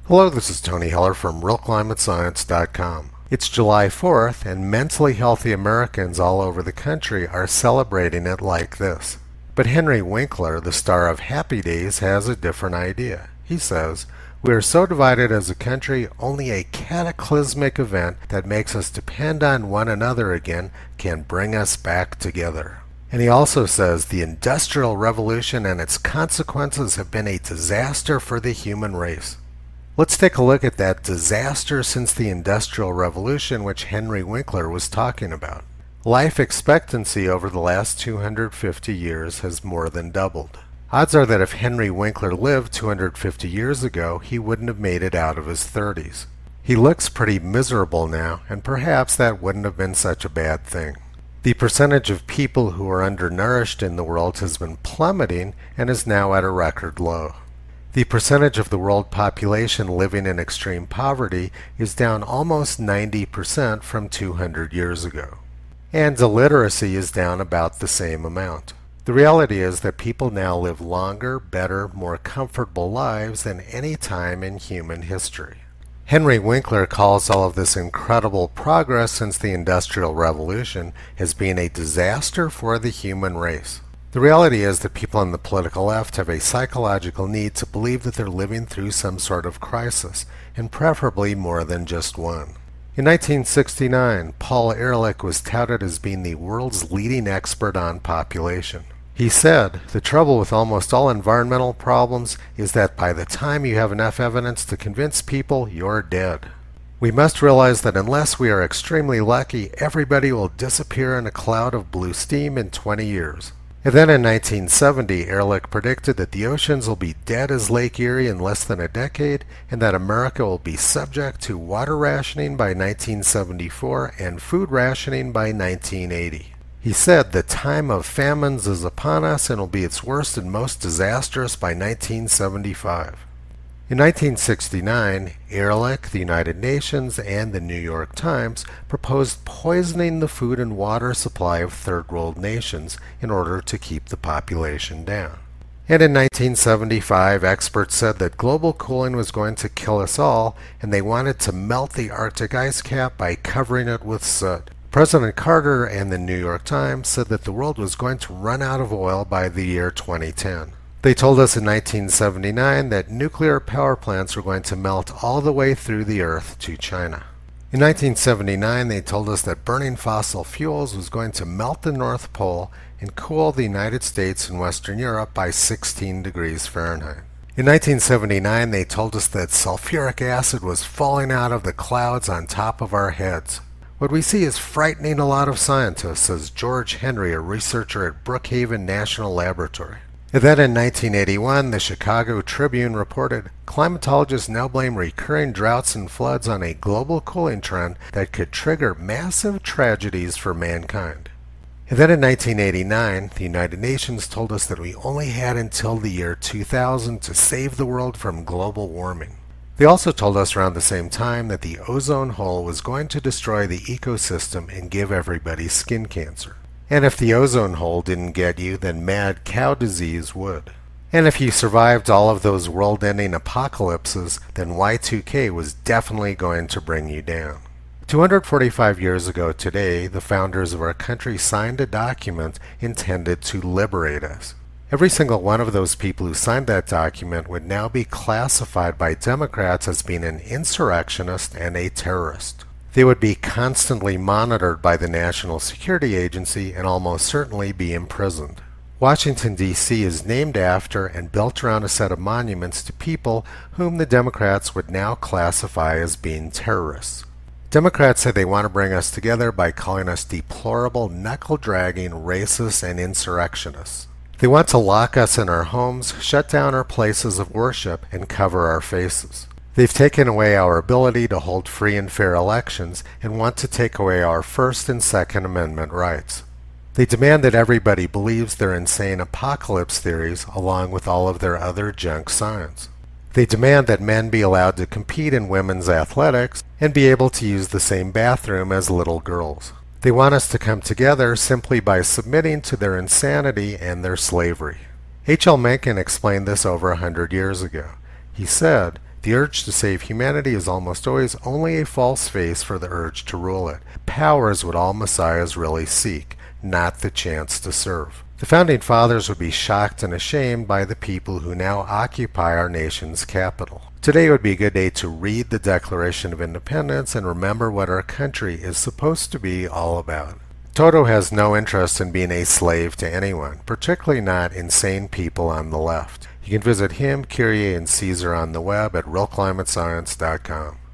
Hello, this is Tony Heller from RealClimateScience.com. It's July 4th, and mentally healthy Americans all over the country are celebrating it like this. But Henry Winkler, the star of Happy Days, has a different idea. He says, "We are so divided as a country, only a cataclysmic event that makes us depend on one another again can bring us back together." And he also says the Industrial Revolution and its consequences have been a disaster for the human race. Let's take a look at that disaster since the Industrial Revolution which Henry Winkler was talking about. Life expectancy over the last 250 years has more than doubled. Odds are that if Henry Winkler lived 250 years ago, he wouldn't have made it out of his 30s. He looks pretty miserable now, and perhaps that wouldn't have been such a bad thing. The percentage of people who are undernourished in the world has been plummeting and is now at a record low. The percentage of the world population living in extreme poverty is down almost 90% from 200 years ago. And illiteracy is down about the same amount. The reality is that people now live longer, better, more comfortable lives than any time in human history. Henry Winkler calls all of this incredible progress since the Industrial Revolution as being a disaster for the human race. The reality is that people on the political left have a psychological need to believe that they're living through some sort of crisis, and preferably more than just one. In 1969, Paul Ehrlich was touted as being the world's leading expert on population. He said, "The trouble with almost all environmental problems is that by the time you have enough evidence to convince people, you're dead. We must realize that unless we are extremely lucky, everybody will disappear in a cloud of blue steam in 20 years. And then in 1970, Ehrlich predicted that the oceans will be dead as Lake Erie in less than a decade, and that America will be subject to water rationing by 1974 and food rationing by 1980. He said the time of famines is upon us and will be its worst and most disastrous by 1975. In 1969, Ehrlich, the United Nations, and the New York Times proposed poisoning the food and water supply of third world nations in order to keep the population down. And in 1975, experts said that global cooling was going to kill us all, and they wanted to melt the Arctic ice cap by covering it with soot. President Carter and the New York Times said that the world was going to run out of oil by the year 2010. They told us in 1979 that nuclear power plants were going to melt all the way through the earth to China. In 1979, they told us that burning fossil fuels was going to melt the North Pole and cool the United States and Western Europe by 16 degrees Fahrenheit. In 1979, they told us that sulfuric acid was falling out of the clouds on top of our heads. What we see is frightening a lot of scientists, says George Henry, a researcher at Brookhaven National Laboratory. And then in 1981, the Chicago Tribune reported, climatologists now blame recurring droughts and floods on a global cooling trend that could trigger massive tragedies for mankind. And then in 1989, the United Nations told us that we only had until the year 2000 to save the world from global warming. They also told us around the same time that the ozone hole was going to destroy the ecosystem and give everybody skin cancer. And if the ozone hole didn't get you, then mad cow disease would. And if you survived all of those world-ending apocalypses, then Y2K was definitely going to bring you down. 245 years ago today, the founders of our country signed a document intended to liberate us. Every single one of those people who signed that document would now be classified by Democrats as being an insurrectionist and a terrorist. They would be constantly monitored by the National Security Agency and almost certainly be imprisoned. Washington, D.C. is named after and built around a set of monuments to people whom the Democrats would now classify as being terrorists. Democrats say they want to bring us together by calling us deplorable, knuckle-dragging, racists, and insurrectionists. They want to lock us in our homes, shut down our places of worship, and cover our faces. They've taken away our ability to hold free and fair elections and want to take away our First and Second Amendment rights. They demand that everybody believes their insane apocalypse theories along with all of their other junk science. They demand that men be allowed to compete in women's athletics and be able to use the same bathroom as little girls. They want us to come together simply by submitting to their insanity and their slavery. H.L. Mencken explained this over 100 years ago. He said, The urge to save humanity is almost always only a false face for the urge to rule it. Power is what all messiahs really seek, not the chance to serve. The Founding Fathers would be shocked and ashamed by the people who now occupy our nation's capital. Today would be a good day to read the Declaration of Independence and remember what our country is supposed to be all about. Toto has no interest in being a slave to anyone, particularly not insane people on the left. You can visit him, Kyrie, and Caesar on the web at realclimatescience.com.